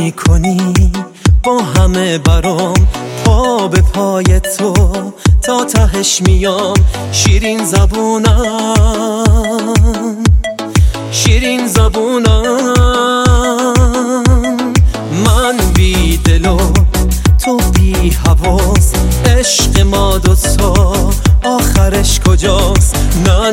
میکنی با همه برام، پا به پای تو تا تهش میام. شیرین زبونم، شیرین زبونم، من بی دل و تو بی حواس. عشق ما دوتا آخرش کجاست؟ نه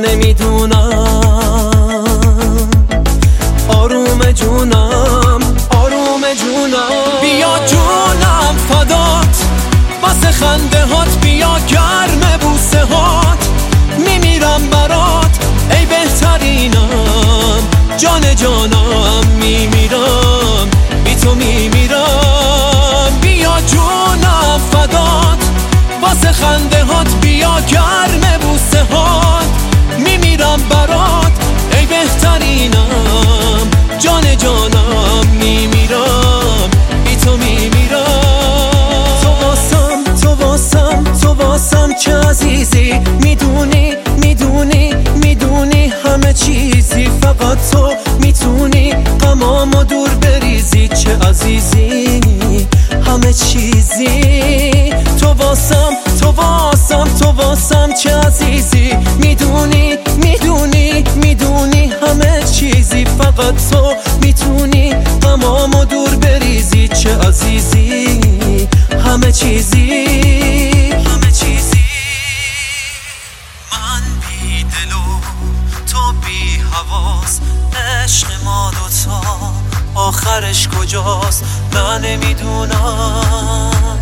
نمیدونم. آروم جونم، آروم جونم، بیا جونم فدات، واسه خنده هات بیا گرم بوسه هات. میمیرم برات ای بهترینم، جان جانم میمیرم بی تو میمیرم. بیا جونم فدات، واسه خنده هات بیا گرم بوسه هات. میمیرم برات ای بهترینم، جان جانم میمیرم بی تو میمیرم. تو واسم، تو واسم، تو واسم چه عزیزی، میدونی میدونی میدونی همه چیزی. فقط تو میتونی غمامو دور بریزی، چه عزیزی همه چیزی. تو واسم، تو واسم، تو واسم چه عزیزی، میدونی میدونی میدونی همه چیزی. فقط تو میتونی غمامو دور بریزی، چه عزیزی همه چیزی، همه چیزی. من بی دل و تو بی حواس، عشق ما دوتا آخرش کجاست؟ نه نمیدونم.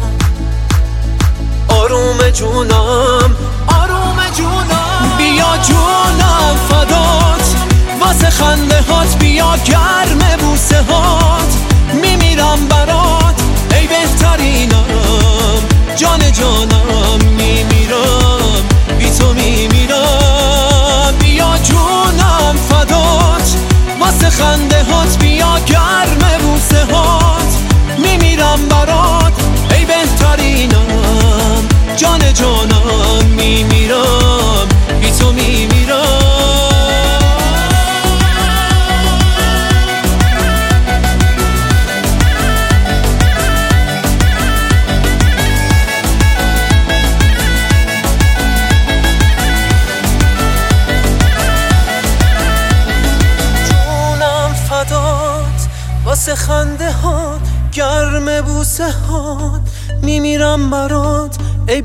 آروم جونم، آروم جونم، بیا جونم فدات، واسه خنده هات بیا گرم بوسه هات. میمیرم برات ای بهترینم، جان جانم میمیرم بی تو میمیرم. بیا جونم فدات، واسه خنده هات بیا گرم بوسه هات. میمیرم برات ای بهترینم، جان جانم میمیرم بی تو میمیرم. جونم فدات، واسه خنده هات گرم بوسه هات. میمیرم برات ای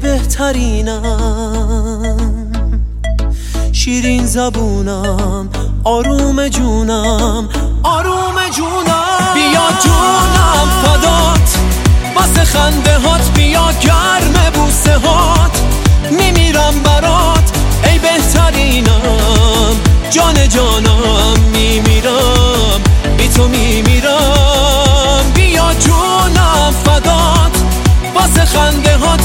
بهترینم، شیرین زبونم، آروم جونم، آروم جونم. بیا جونم فدات، واسه خنده هات بیا گرم بوسه هات. میمیرم برات ای بهترینم، جان جانم میمیرم بی تو میمیرم. بیا جونم فدات، واسه خنده هات